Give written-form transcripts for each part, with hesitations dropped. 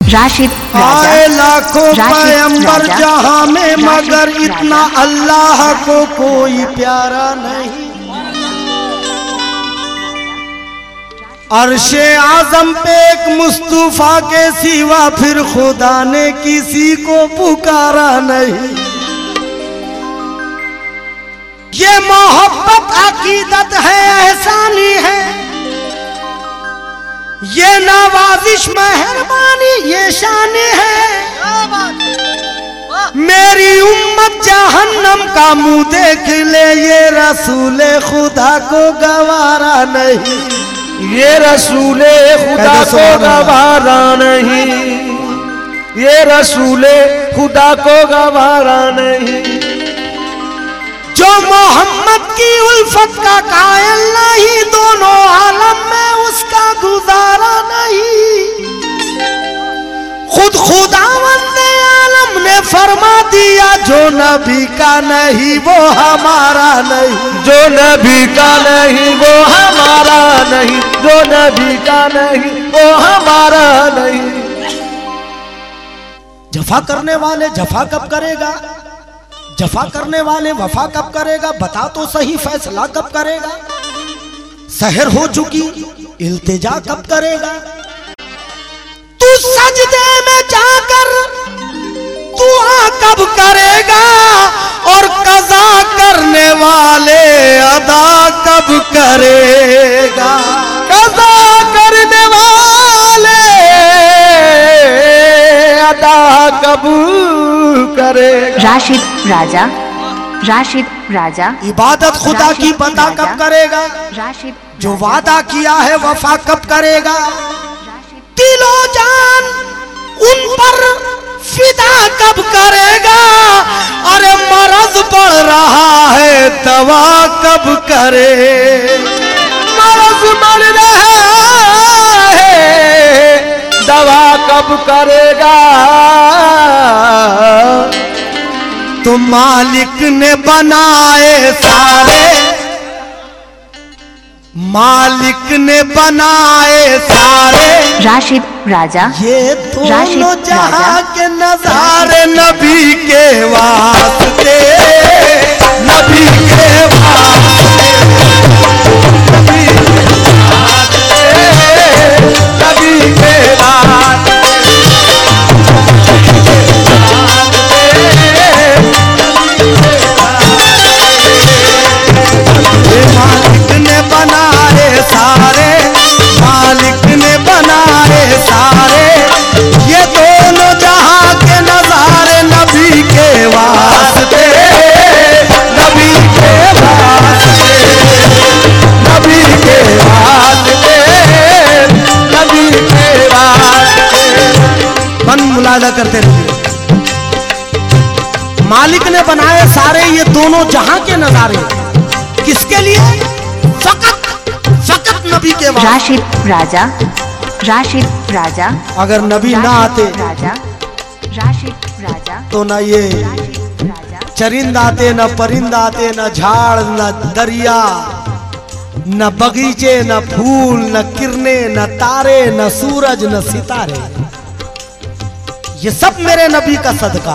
राशिद आए लाखों पैगंबर जहां में मगर इतना अल्लाह को कोई प्यारा नहीं। अर्शे आजम पे एक मुस्तफा के सिवा फिर खुदा ने किसी को पुकारा नहीं। ये मोहब्बत अकीदत है, एहसानी है, ये नवाजिश मेहरबानी ये शान है। मेरी उम्मत जहन्नम का मुंह देख ले, ये रसूले खुदा को गवारा नहीं। ये रसूले खुदा को गवारा नहीं, ये रसूले खुदा को गवारा नहीं। जो मोहम्मद की उल्फत का कायल नहीं, दोनों आलम में उसका गुजारा नहीं। खुद खुदावंद आलम ने फरमा दिया, जो नबी का नहीं वो हमारा नहीं। जो नबी का नहीं वो हमारा नहीं, जो नबी का नहीं वो हमारा नहीं। जफा करने वाले जफा कब करेगा, जफा करने वाले वफा कब करेगा, बता तो सही फैसला कब करेगा। सहर हो चुकी इल्तिजा कब करेगा। तू सजदे में जाकर दुआ कब करेगा, और कज़ा करने वाले अदा कब करेगा। कज़ा करने वाले अदा कब करेगा। राशिद राजा, राशिद राजा। इबादत खुदा की पता कब करेगा, राशिद जो वादा किया है वफा कब करेगा। दिलो जान उन पर फिदा कब करेगा, अरे मरज बढ़ रहा है दवा कब करे। मरज बढ़ रहा है दवा कब करेगा। तो मालिक ने बनाए सारे, मालिक ने बनाए सारे। राशिद राजा, ये दोनों जहां के नजारे नबी के वास्ते, नबी के वास्ते, नबी के वास्ते। मालिक ने बनाए सारे, मालिक ने बनाए सारे। ये दोनों जहां के नजारे नबी के वास्ते, नबी के वास्ते, नबी के वास्ते, नबी के वास्ते। मन मुलादा करते रहिए। मालिक ने बनाए सारे ये दोनों जहां के नजारे, किसके लिए? फकत फकत नबी के वास्ते। राशिद राजा, राशिद राजा। अगर नबी ना आते राजा, राशिद राजा, तो ना ये राजा। चरिंद आते, न परिंद आते, न झाड़, न दरिया, न बगीचे, न फूल, न किरणें, न तारे, न सूरज, न सितारे। ये सब मेरे नबी का सदका।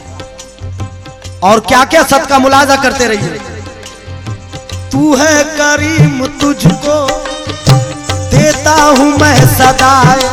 और क्या क्या सदका मुलाजा करते रहिए। तू है करीम तुझको देता हूं मैं सदाए।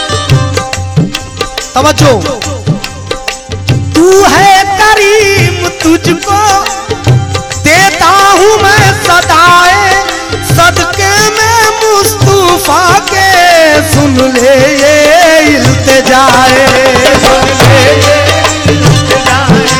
तवज्जो। तू है करीम तुझको देता हूं मैं सदाए, सदके में मुस्तफा के सुन ले ये इल्तिजाए। सुन ले ये इल्तिजाए,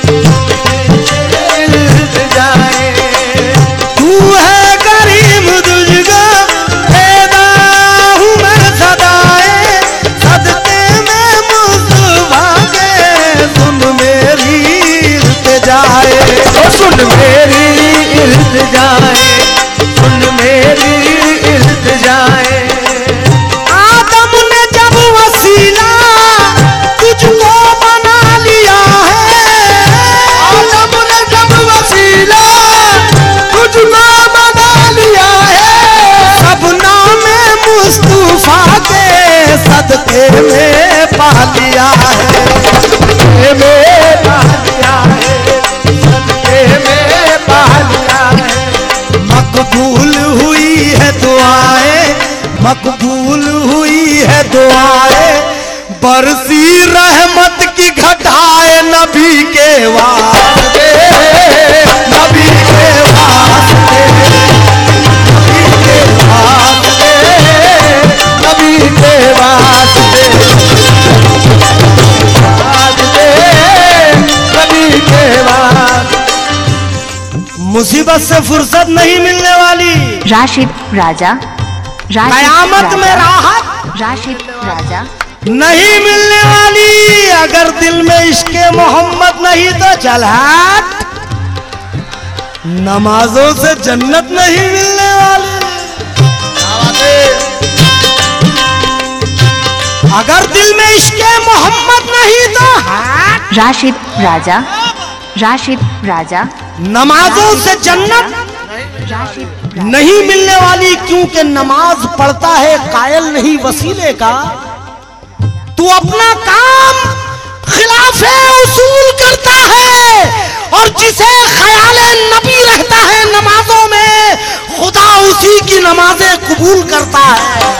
इल्तिजाए। तू है करीम तुझको देता हूं मैं सदाए, सदके में मुस्तफा के सुन मेरी इल्तिजाए। सुन मेरी इल्तिजाए, सुन मेरी इल्तिजाए। आदम ने जब वसीला तुझको बना लिया है, आदम ने जब वसीला तुझको बना लिया है, सब नाम मुस्तफा के सदके में लिया है, में पा लिया है, सदके में पा लिया है। मकबूल हुई है दुआएं, मकबूल हुई है दुआएं, बरसी रहमत की घटाए नबी के वास्ते, नबी के वास्ते, नबी के वास्ते, नबी के वास्ते। मुसीबत से फुर्सत नहीं मिलने वाली, राशिद राजा, कयामत में राहत राशिद राजा, नहीं मिलने वाली। अगर दिल में इश्क़े मोहम्मद नहीं तो चल हट, नमाजों से जन्नत नहीं मिलने वाली। अगर दिल में इश्क़े मोहम्मद नहीं तो हट, राशिद राजा, राशिद राजा, नमाजों से जन्नत राशिद नहीं मिलने वाली। क्योंकि नमाज पढ़ता है कायल नहीं वसीले का, तू अपना काम खिलाफे उसूल करता है, और जिसे ख्याले नबी रहता है नमाजों में, खुदा उसी की नमाजें कबूल करता है।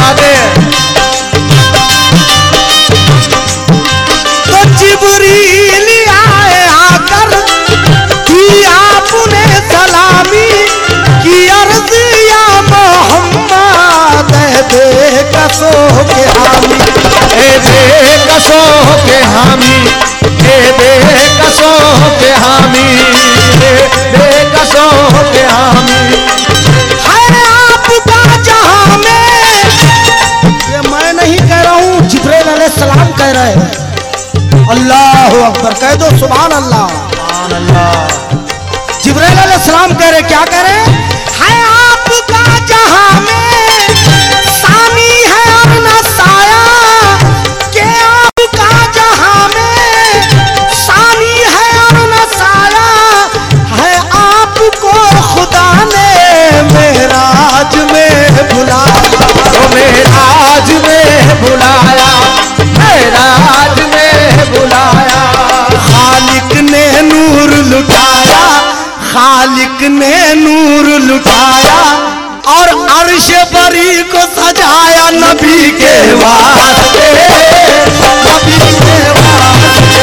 तो जिब्रील आए आकर की आपने सलामी की अर्ज, या मोहम्मद दे कसो के हामी, दे कसो के हामी, दे कसो के हामी, दे कसो के हामी। है आपका जहां में, ये मैं नहीं कह रहा हूं, जिब्रील अलैहिस्सलाम कह रहे हैं। अल्लाह अकबर कह दो, सुभान अल्लाह, सुभान अल्लाह। जिब्रील अलैहिस्सलाम कह रहे, क्या कह रहे है आपका जहां में सानी है और न साया, के आपका जहां में सानी है और न साया, है आपको खुदा ने मेराज में बुलाया, तो मेराज में बुलाया, मेराज में बुलाया। खालिक ने नूर लुटाया, खालिक ने नूर लुटाया, और अर्श बरी को सजाया नबी के वास्ते, नबी के वास्ते।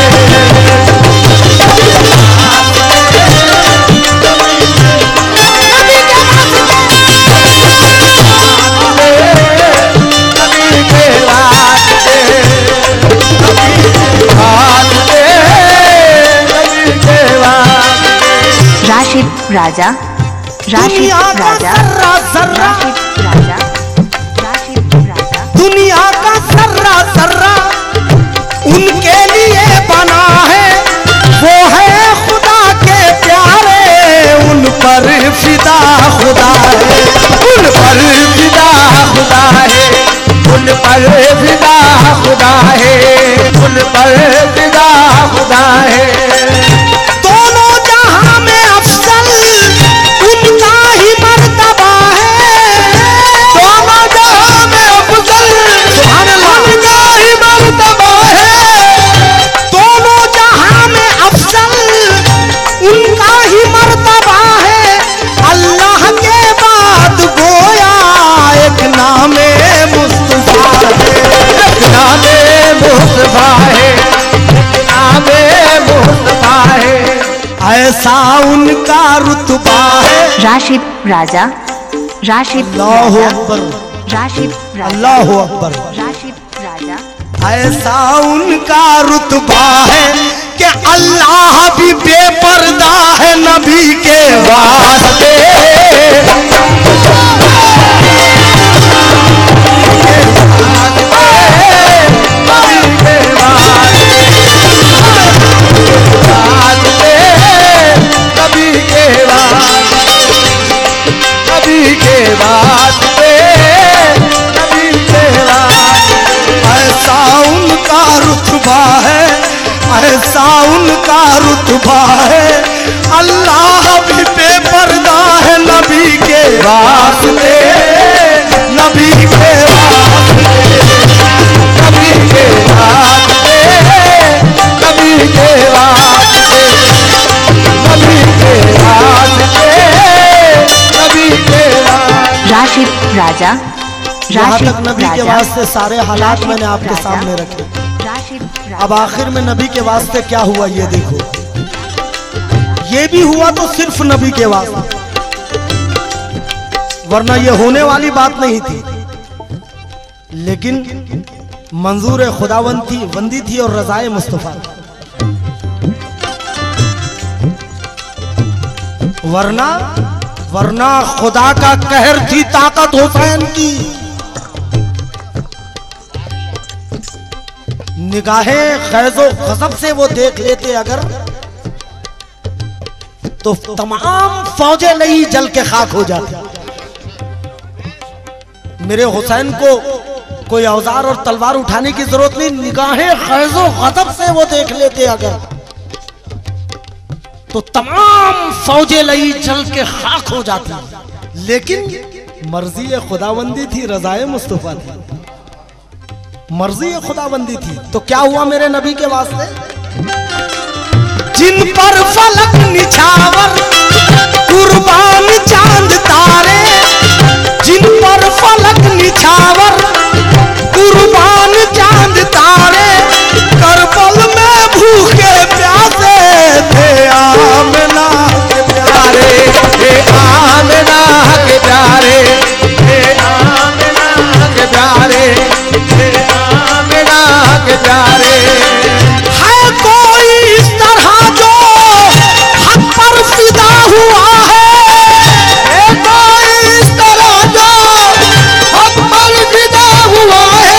राशिद राजा, राशिद दुनिया का राजा, सर्रा सर्रा, राशिद राजा, राशिद राजा, दुनिया का सर्रा सर्रा उनके लिए बना है, वो है खुदा के प्यारे, उन पर फिदा खुदा है, उन पर फिदा खुदा है, उन पर फिदा खुदा है, उन पर फिदा खुदा है। दोनों जहां में अफसल उनका ही मर्तबा है, दोनों जहां में अफजल उनका ही मर्तबा है, दोनों जहां में अफसल उनका ही मर्तबा है। अल्लाह के बाद गोया एक नामे मुस्तफा है, एक नामे मुस्तफा है, एक नामे मुस्तफा है। ऐसा उनका रुतबा है। राशिद राजा, राशिद अल्लाहु राजा, अकबर, राशिद राजा, अल्लाहु अकबर। राशिद राजा, ऐसा उनका रुतबा है कि अल्लाह भी बेपर्दा है नबी के वास्ते, ऐसा उनका रुतबा है, ऐसा उनका रुतबा है। अल्लाह भी बेपर्दा है नबी के वास्ते, नबी के वास्ते, नबी के वास्ते। यहाँ राशिद तक नबी के राजा, वास्ते सारे हालात राशिद मैंने आपके राजा, सामने रखे। राशिद अब राजा, आखिर में नबी के वास्ते क्या हुआ ये देखो। ये भी हुआ तो सिर्फ नबी के वास्ते, वरना ये होने वाली बात नहीं थी। लेकिन मंजूर खुदावंद थी, वंदी थी और रजाए मुस्तफा थी। वरना खुदा का कहर थी ताकत हुसैन की। निगाहें खैज़ो गज़ब से वो देख लेते अगर, तो तमाम फौजें नहीं जल के खाक हो जाती। मेरे हुसैन को कोई औजार और तलवार उठाने की जरूरत नहीं, निगाहें खैज़ो गज़ब से वो देख लेते अगर, तो तमाम फौजें लई जल के खाक हो जाती। लेकिन मर्जी खुदाबंदी थी, रजाए मुस्तफा थी, मर्जी खुदाबंदी थी। तो क्या हुआ मेरे नबी के वास्ते? जिन पर फलक निछावर कुर्बान चांद तारे, जिन पर फलक निछावर कुर्बान चांद तारे, करबल में भूखे प्यासे थे आमना के प्यारे, थे आमना के प्यारे, थे आमना के प्यारे, थे आमना के प्यारे। है कोई इस तरह जो हक पर फिदा हुआ है, कोई इस तरह जो हक पर फिदा हुआ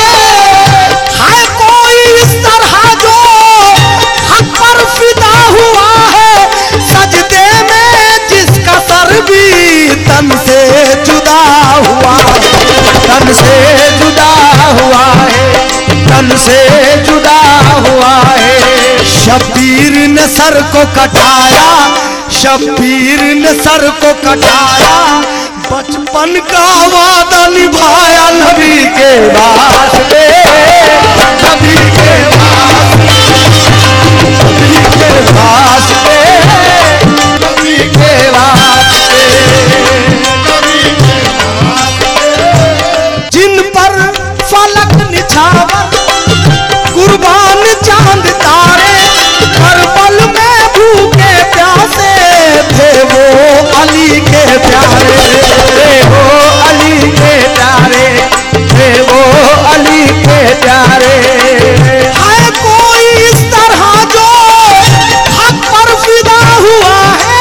है कोई इस तरह जो हक पर फिदा हुआ है, सजदे में जिसका सर भी तन से जुदा हुआ, तन से जुदा हुआ है, तन से जुदा हुआ है। शब्बीर ने सर को कटाया, शब्बीर ने सर को कटाया, बचपन का वादा निभाया नबी के वास्ते, नबी के वास्ते, नबी के वास्ते, नबी के वास्ते, नबी के वास्ते। जिन पर फलक निछावर कुर्बान चांद तारे, करबल में भूखे प्यासे थे वो अली के प्यारे, थे वो अली के प्यारे, थे वो अली के प्यारे। है कोई इस तरह जो हक पर फिदा हुआ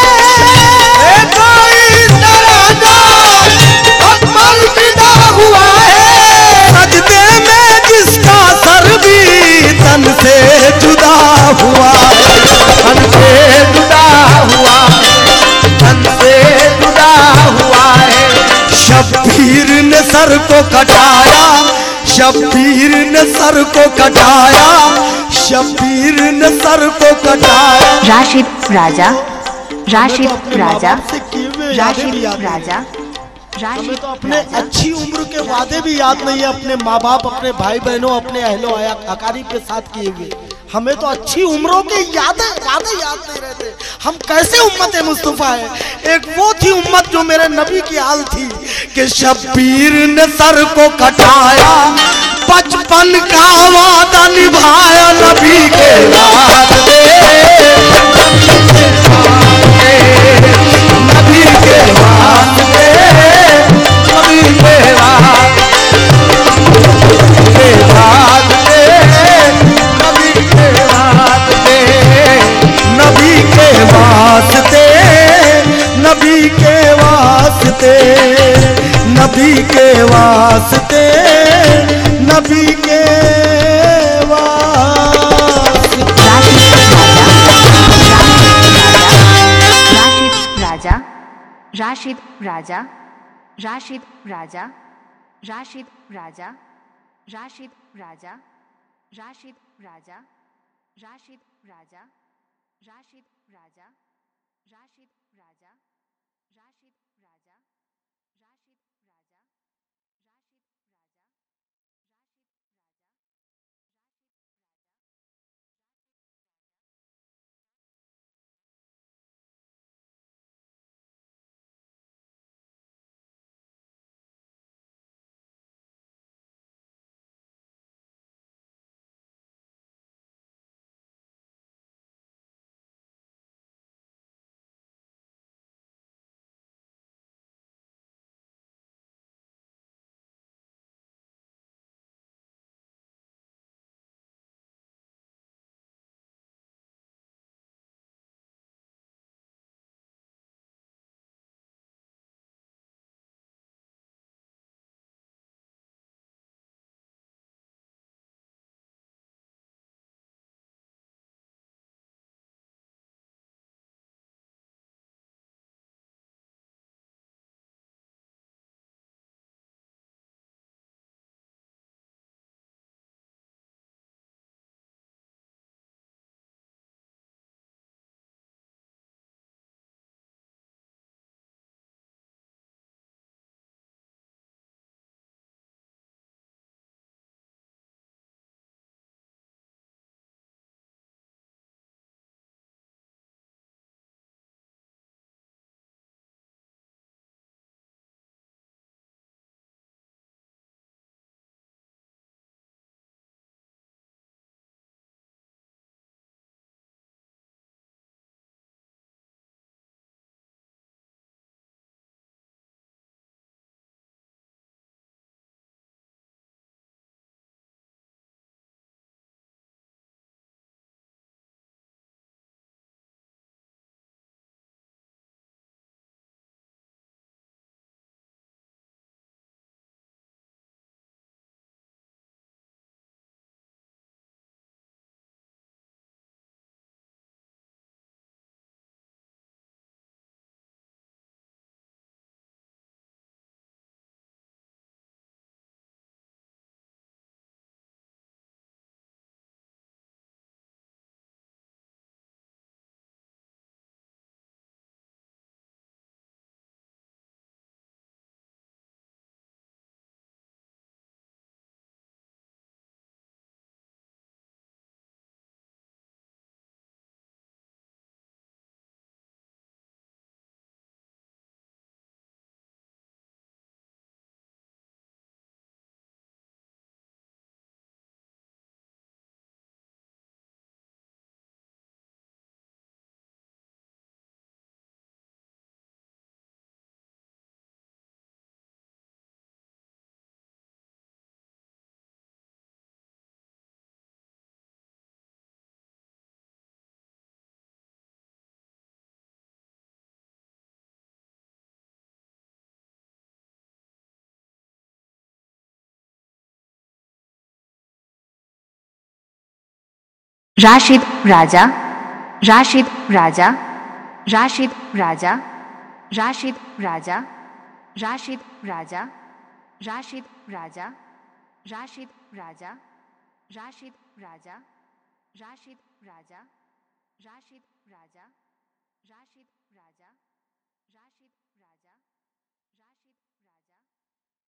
है, कोई इस तरह जो हक पर फिदा हुआ है, सजदे में जिसका सर भी तन से जुदा हुआ, तन से जुदा हुआ, तन से जुदा हुआ है। शब्बीर ने सर को कटाया, शब्बीर ने सर को कटाया, शब्बीर ने सर को कटाया। राशिद राजा, राशिद हमें तो अपने राजा, माँ बाप से किए हुए यादें भी राशिद याद नहीं। राजा, हमें राशिद तो अपने राजा, अच्छी उम्र के वादे भी याद नहीं है, अपने माँ बाप, अपने भाई बहनों, अपने अहलो अकारीब के साथ किए हुए। हमें तो अच्छी उम्रों के वादे याद नहीं रहते। हम कैसे उम्मत मुस्तफा है? एक वो थी उम्मत जो मेरे नबी की हाल थी कि शब्बीर ने सर को कटाया, बचपन का वादा निभाया नबी के वास्ते, नबी के वास्ते, नबी के वास्ते, नबी के वास्ते, नबी के वास्ते, नबी के वास्ते, नबी के वास्ते, नबी के वास्ते। राशिद राजा, राशिद राजा, राशिद राजा, राशिद राजा, राशिद राजा, राशिद राजा, राशिद राजा, राशिद राजा, राशिद राजा। राशिद राजा, राशिद राजा, राशिद राजा, राशिद राजा, राशिद राजा, राशिद राजा, राशिद राजा, राशिद राजा, राशिद राजा, राशिद राजा, राशिद राजा, राशिद